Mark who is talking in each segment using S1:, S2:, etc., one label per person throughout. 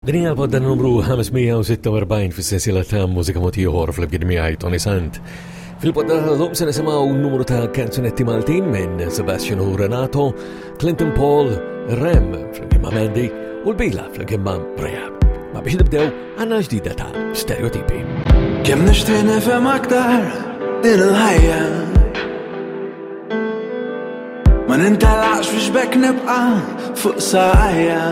S1: Din hija l-podda numru 546 fis-sensiela ta' mużika motiħor fl-bgħid miegħi Tony Sant. Fil-podda l-lum se nisimgħu numru ta' kanzunetti Maltin minn Sebastian u Renato, Clinton Paul, Rem fl-imkien ma' Mandy u l-Bila fl-imkien ma' Rehab. Ma biex nibdew għandna ġdida ta' Stereotipi.
S2: Kemm nixtieq nifhem aktar din il-ħajja ma nintalaqx biex bekk nibqa' fuq saqajja.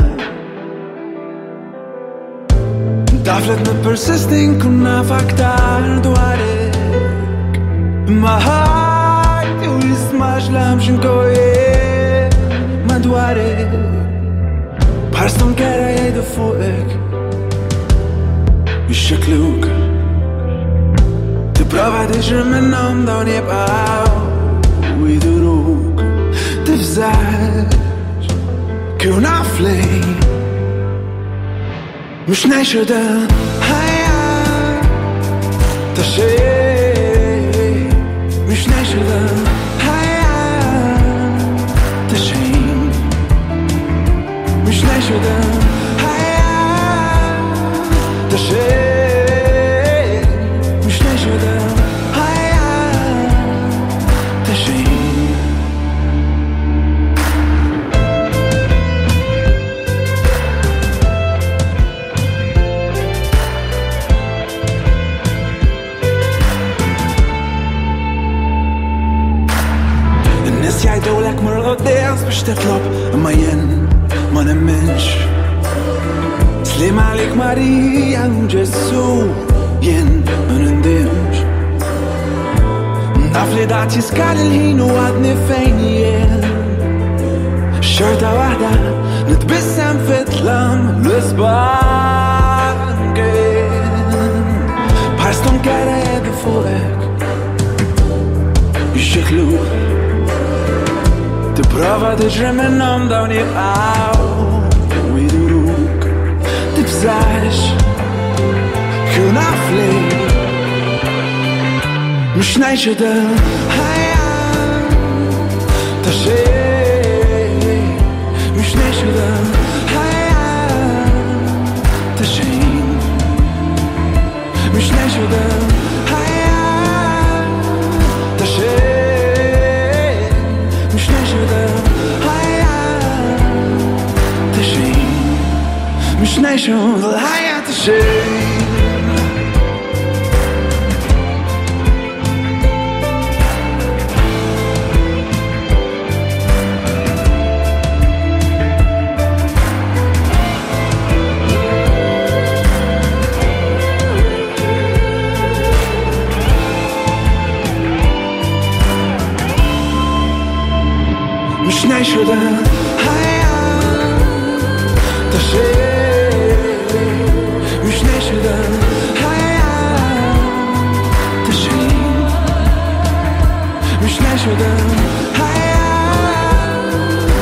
S2: Taflet persisting kunna faktar dwarek imma ħajt u jismax lamx nkoje ma dwarek bħarstom kera jgħidu fuqek jixxekluk tipprova tiġri minnhom dawn jibqgħu u jduruk tifżax kieku naf lejn مش نعيشو ده حياة تشين مش نعيشو ده حياة تشين مش نعيشو ده حياة تشين مش نعيشو ده حياة تشين jgħidulek mur qudiem biex titlob imma jien ma nemmenx Slim għalik Marija u Ġesu jien ma nindimx naf li dat jiskal il-ħin u għadni fejn jien xorta waħda nitbissem fit-tlam l-isbaq bħarstom kera jgħidu fuqek jixxekluk Tipprova tiġri minnhom dawn jibqgħu u jduruk tibżax kieku naf lejn mhux ngħixu dan ħajja ta' xejn mhux ngħixu dan ħajja ta' xejn mhux ngħixu dan ħajja ta' xejn مش نعيشو الحياة تشين مش نعيشو ده حياة تشين مش نعيشو ده حياة تشين مش نعيشو ده حياة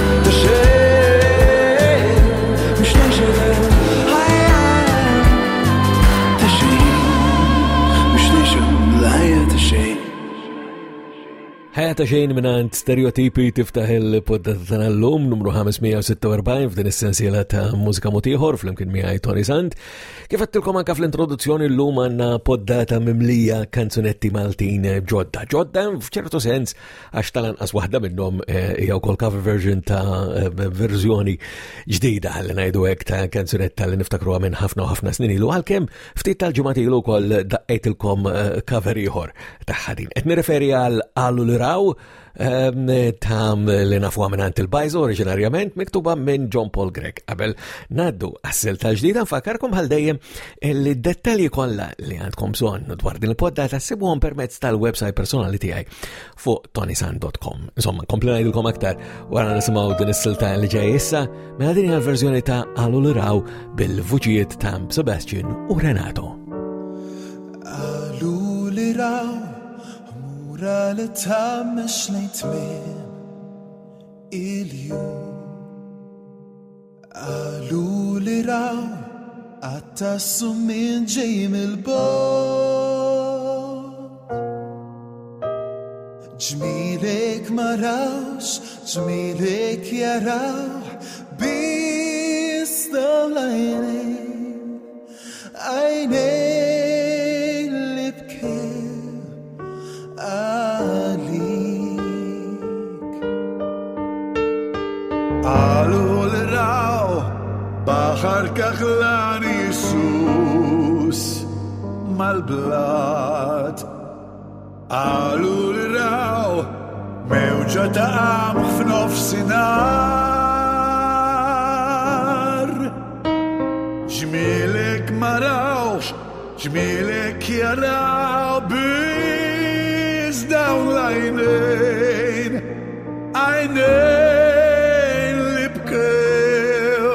S2: تشين مش نعيشو ده حياة تشين مش نعيشو الحياة تشين
S1: ħajja ta' xejn minant Stereotipi tiftaħ il-poddata tagħna llum numru 546 f'din is-sensiela ta' mużika motiħor flimkien miegħi Tony Sant. Kif għedtilkom anke fl-introduzzjoni llum għandna poddata mimlija kanzunetti Maltin ġodda. Ġodda f'ċertu sens għax tal-anqas waħda minnhom hija wkoll cover version ta' verżjoni ġdida ħalli ngħidu hekk ta' kanzunetta li niftakruha minn ħafna u ħafna snin ilu għalkemm ftit tal-ġimgħat ilu wkoll daqqejtilkom cover ieħor tagħha din. Qed nirreferi għal Għalu li raw tam li nafuha minant il-Bajzo oriġinarjament miktuba minn John Paul Gregg. Qabel naddu għas-silta tal-ġdida nfakkarkom bħal dejjem il-dettalji kollha li għandkom bżonn dwar din il-poddata sibuhom permezz tal-website personali tiegħi fuq tonysant.com. Insomma, kompli ngħidilkom aktar wara nisimgħu din is-silta li ġej issa mela din hija l-verżjoni ta' Għalu li raw bil-vuċijiet ta' Sebastian u Renato.
S2: Għalu li raw Ura li tammex lejt min il-jum Għalu li raw għattassu min ġej mil-bot ġmilek marawx, ġmilek jaraw bis daw lajnek daħlani Jisus mal-blat għalu li raw mewġa ta' qamħ f'nofsinhar ġmielek ma rawx ġmielek jaraw biz dawn l-għajnejn għajnejn li bkew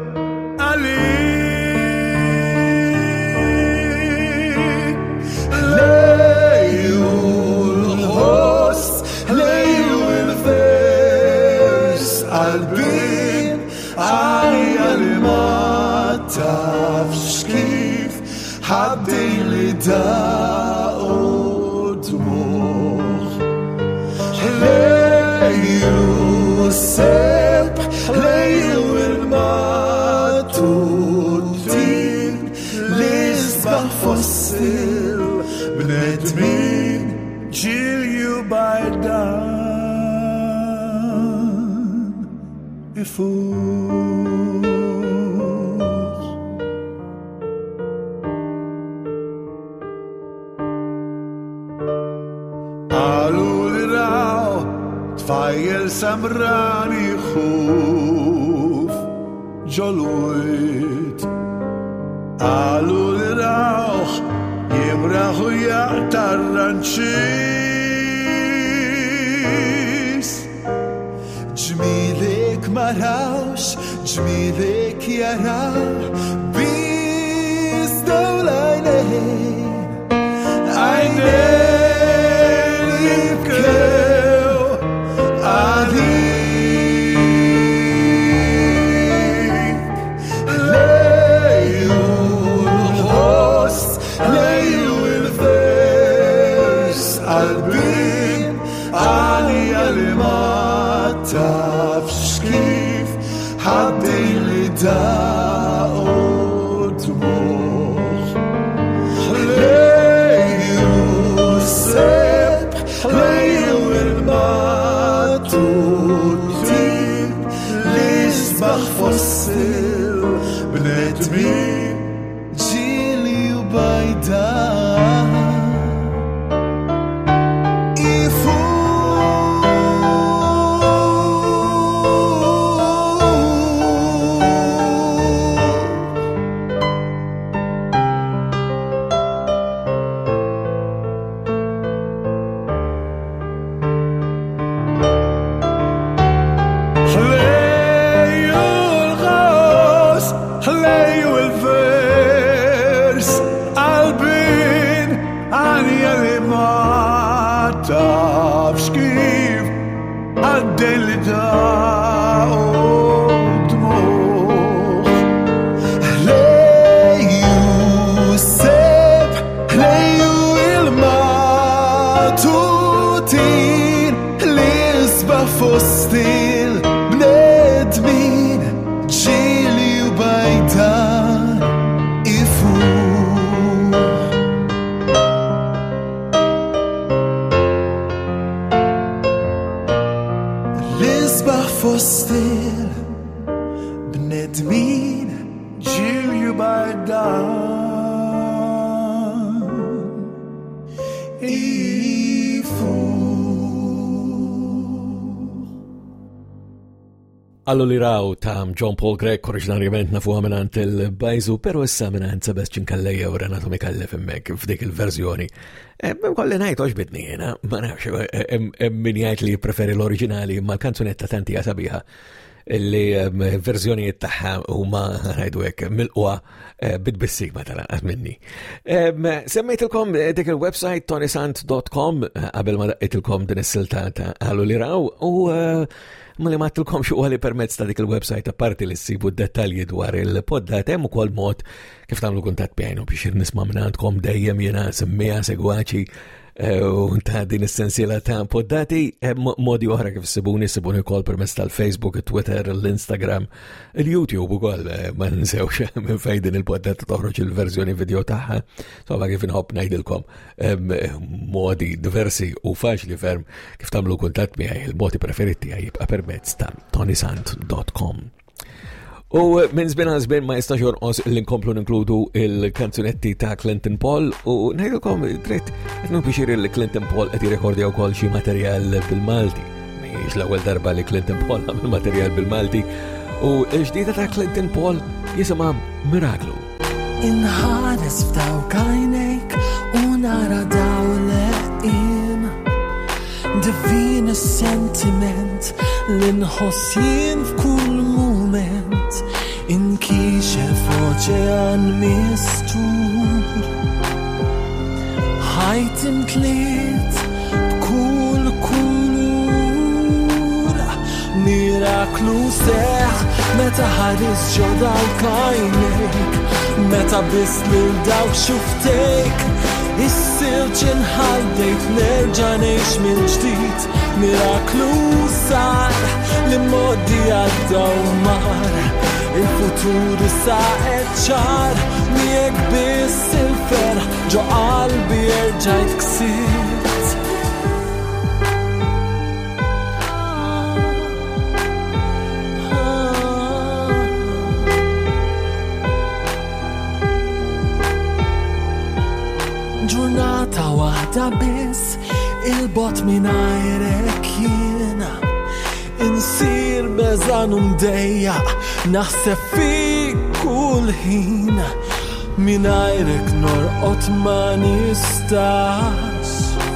S2: għalik lejju l-ħost lejju l-vers għalbin għajja li ma tafx kif ħaddejn li daqu dmuħ lejju seb lejju il-matutin li sbaħ fossil bnedmin ġilju bajdan ifuħ għalu li raw tfajjel samrani xuf ġolwit għalu li raw jimraħu jaqtar ranċis ġmilek marawx ġmilek jaraw biz dawlajnejn għajnejn tafx kif ħaddejn li daqu dmuħ lejju seb lejju il-matutin li sbaħ fossil bnedmin ġilju bajdan fostil bnedmin ġilju bajdan ifuħ l-isbaħ fostil bnedmin ġilju bajdan
S1: Allu li raw ta' John Paul Gregg oriġinarjament nafu għamenant il-bajzu, pero issa għamenant Sebastian Kalleja u Renato Mikallef emmek f'dik il-verżjoni. Kolli najt oġbitni jena, ma nafx, min jgħid li preferi l-oriġinali, ma l-kanzunetta tanti għasabiħa li verżjonijiet taħħa u ma rajdu hekk mil-qwa bid-bissigma tal-qas minni. Semmejtilkom dik il-website tonysant.com qabel ma daqqitilkom din is-silta ta' Allu li raw u ma li mattilkom xo għali permezz ta' dik il-website apparti li s-sibu dettalji dwar il-poddat hemm ukoll mod kif tagħmlu kuntatt bejnu biex nisma' minn għandkom dejjem jiena semmija segwaċi u ta' din is-sensiela ta' poddati modi oħra kif sibuni wkoll permezz tal-Facebook, Twitter, l-Instagram, il-YouTube ukoll ma ninsewx minn fejn din il-poddat toħroġ il-verżjoni video tagħha. Insomma kif inħobb ngħidilkom modi diversi u faċli ferm kif tagħmlu kuntatt miegħi il-modi preferiti jibqa' permezz ta' tonysant.com. U minn żmien għal żmien ma jistax jonqos l-inkomplu ninkludu il-kanzunetti ta' Clinton Paul u ngħidulkom dritt qed nbixir il-Clinton Paul qed jirrekordja wkoll xi materjal bil-Malti. Mhijiex l-ewwel darba li Clinton Paul għamel materjal bil-Malti u l-ġdida ta' Clinton Paul jisimha Miraklu.
S3: Inħares f'dawk għajnejk u nara dawleqin divin is-sentiment li nħoss jien f'kull mument inkixef oċean mistur ħajt imtliet b'kull kulur miraklu seħ meta ħares ġo dawk għajnejk meta biss lil dawk xuftejk is-silġ inħaddejt nerġa' ngħix mill-ġdid miraklu sar li modi għaddew mar il-futur issa qed ċar miegħek biss il-ferħ ġo qalbi erġajt ksirt. Ġurnata waħda biss il-bot mingħajrek jiena insir beżan mdejjaq naħseb fik kull ħin mingħajrek norqod ma nistax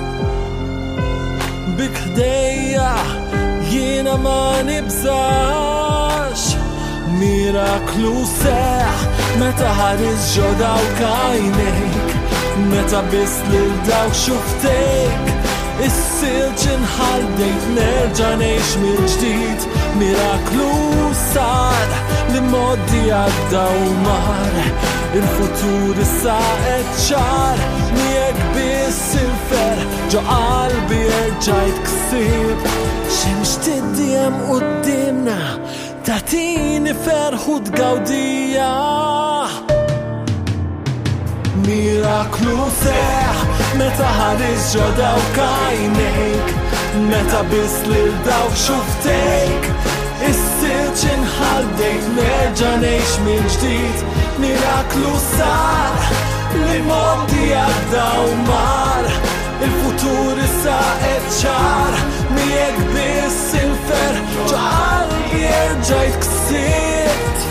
S3: bik ħdejja jiena ma nibżax miraklu seħ meta ħares ġo dawk għajnejk meta biss lil dawk xuftejk is-silġ inħaddejt nerġa' ngħix mill-ġdid miraklu sar li modi għaddew mar il-futur issa qed ċar miegħek biss il-ferħ ġo qalbi erġajt ksirt xemx tiddiem qudiemna tagħtini ferħ u tgawdija miraklu seħ meta ħares ġo dawk għajnejk meta biss lil dawk xuftejk is-silġ inħaddejt nerġa' ngħix mill-ġdid miraklu sar li modi għaddew mar il-futur issa qed ċar miegħek biss il-ferħ ġo qalbi erġajt ksirt.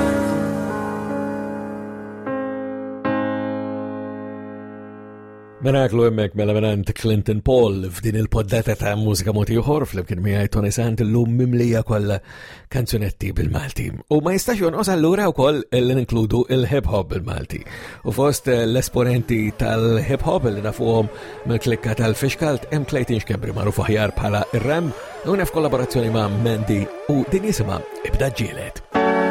S1: Miraklu hemmhekk mela mingħand Clinton Paul f'din il-poddata ta' mużika mogħti ieħor flimkien miegħi Tony Sant illum mimlija kollha kanzunetti bil-Malti. U ma jistax jonqos allura wkoll li ninkludu il-hip hop bil-Malti. U fost l-esponenti tal-hip hop li nafuhom mill-klikka tal-Fishcult hemm Clayton Xkembri magħruf aħjar bħala ir-Ram u f'kollaborazzjoni ma' Mendy u din jisimha Ibda ġielet.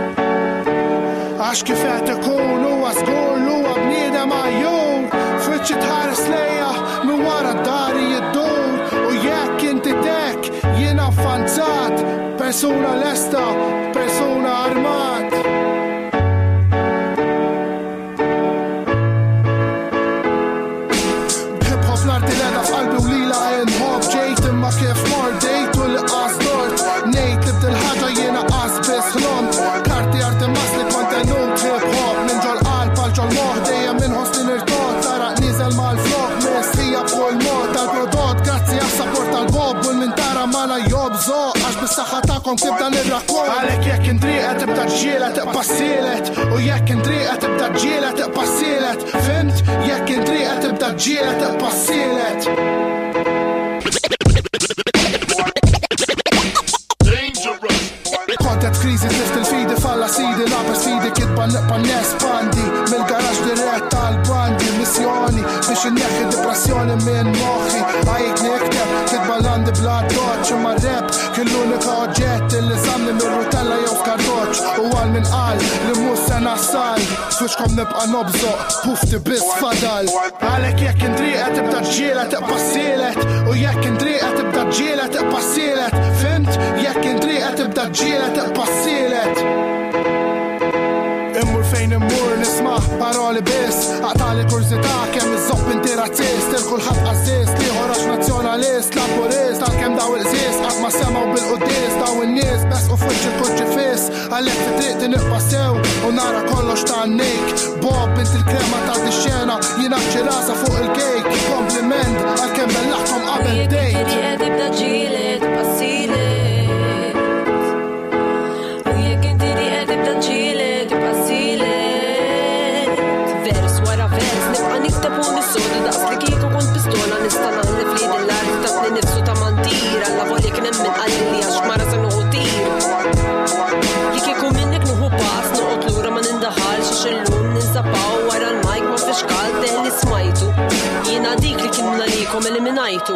S4: Għax kif qed ikun huwa żgur huwa bniedem għajjur Fwiċċi tħares lejja minn wara d-dari jiddur u jekk inti dek jiena avvanzat persuna lesta, persuna armat. Hip-hop l-arti l-edha f'qalbi u lila inħobb ġejt imma kif mordejt u li qasdort ngħid li bdil-ħaġa jiena qas biss ħlomt karti arti maslik mantenut hip-hop minn ġol qalb għal ġol moħ dejjem inħoss li nirtot taraq niżel mal-flok messija b'kull mod tal-prodott grazzi għas-support tal-bob u l-mintara mana jobżo għax bis-saħħa tagħkom tibda nirrakkont għalhekk jekk indrieqa tibda ġġiela tiqpa' sielet u jekk indrieqa tibda ġġiela tiqpa' sielet fimt jekk indrieqa tibda ġġiela tiqpa' sielet. Kontet krizi tift il-fidi falla sidi lapes fidi kitba neqpa nespandi mill-garaġ dirett tal-bandi missjoni biex inneħħi depressjoni minn moħħi għajt nikteb kitba landi bla doċ imma rap kill-unika oġġett li samni mir-rutella jew f'kartoċ u għal min qal li mhux se nassal switchkom nibqa' nobżoq pufti biss fadal għalhekk jekk indrieqa tibda ġġiela tiqpa' sielet u jekk indrieqa tibda ġġiela tiqpa' sielet fimt jekk indrieqa tibda ġġiela tiqpa' sielet immur fejn immur nisma' paroli biss aqtali kurzità kemm iżopp inti razzist il-kulħadd qażist liħor nazzjonalist laburist għalkemm daw il-qżies qatt ma semgħu bil-qudies daw in-nies bes u fuċ il-kuġġi fiss għalhekk fi-triq tinibqa' sew u nara kollox tannejk Bob inti il-krema ta' dix-xena jiena ċirasa fuq il-kejk kompliment għalkemm bellaħthom qabel dejt
S5: tibda ġielet passilet u jekk inti tibda ġielet passilet vers wara vers nibqa' nikteb u nissodu daqs li kieku kont pistola nista' naħlef li dil-art tabni nifsu ta' mantir alla volja kien hemm min qalli li għax mara se noqgħod tir li kieku minnek nuħu pass noqgħod lura ma nindaħalx għax illum ninsapaw wara l-mike ma fiex kalt deħli smajtu jiena dik li kienna likom eliminajtu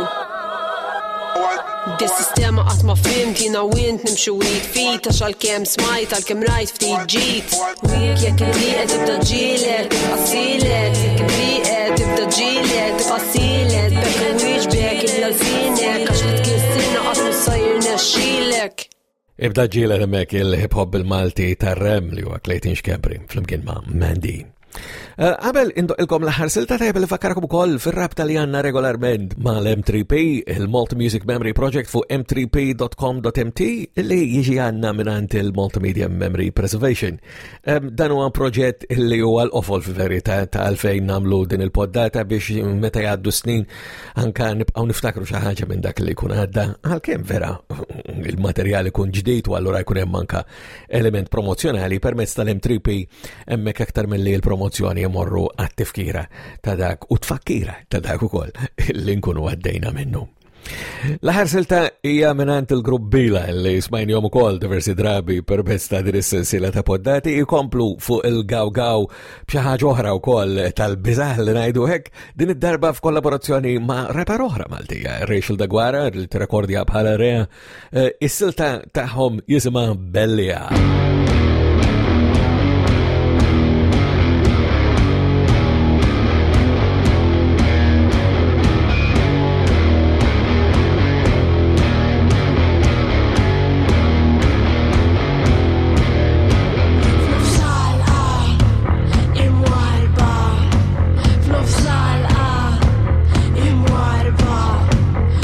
S5: Dis-sistema qatt ma fimt jiena wint nimxu wid fit għax għalkemm smajt għalkemm rajt ftit ġid u jekk irriqet tibda ġielet tibqa' silet jekk irriqet tibda ġielet tibqa' silet bekk wieġbek il-lalfinek għax li tkissirna qatt mhux sajr nexxielek
S1: Ibda ġielet hemmhekk il-hip-hop bil-Malti tar-Rem li huwa Clayton Xkembri flimkien ma' Mandy. Qabel indoqilkom l-aħħar silta tajb li fakkarkom ukoll fir-rabta li għandna regolarment mal-M3P, il-Malta Music Memory Project fuq m3p.com.mt li jiġi għandna mingħand il-Multimedia Memory Preservation. Dan huwa proġett li huwa l-qofol fil-verità ta' għalfejn nagħmlu din il-poddata biex meta jgħaddu snin anke nibqgħu niftakru xi ħaġa minn dak li jkun għadda għalkemm vera il-materjal ikun ġdid u allura jkun hemm anke element promozzjonali permezz tal-M3P hemmhekk aktar milli l-promozzjoni jmorru għat-tifkira ta' dak u tfakkira ta' dak ukoll li nkunu għaddejna minnu. L-aħħar silta hija mingħand il-grupp Bila li smajnihom ukoll diversi drabi permezz ta' din is-silsila ta' poddati jkomplu fuq il-gaw b'xi ħaġa oħra wkoll tal-biżgħ li ngħidu hekk din id-darba f'kollaborazzjoni ma' rapper oħra Maltija, Rachel Dagwara li tirrekordja bħala Rea. Is-silta tagħhom jisimha Bellija.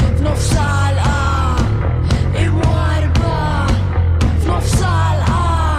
S5: Nofsal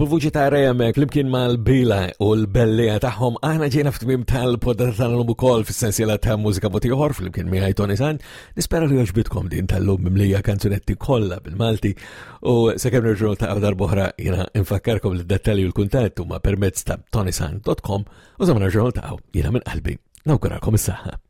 S1: il-vuċi ta' Rejamek flimkien mal-bila u l-bellija tagħhom aħna ġejna f'tmiem tal-poddata tal-lum ukoll fis-sensiela ta' mużika motiħor flimkien miegħi Tony Sant. Nispera li jogħġbitkom din tal-lum mimlija kanzunetti kollha bil-Malti u sakemm nerġgħu ta' darb'oħra jiena infakkarkom li d-dettalji u l-kuntatt huma permezz ta' tonysant.com u żamma nerġgħu ta' jiena minn qalbi nawguralkom is-saħħa.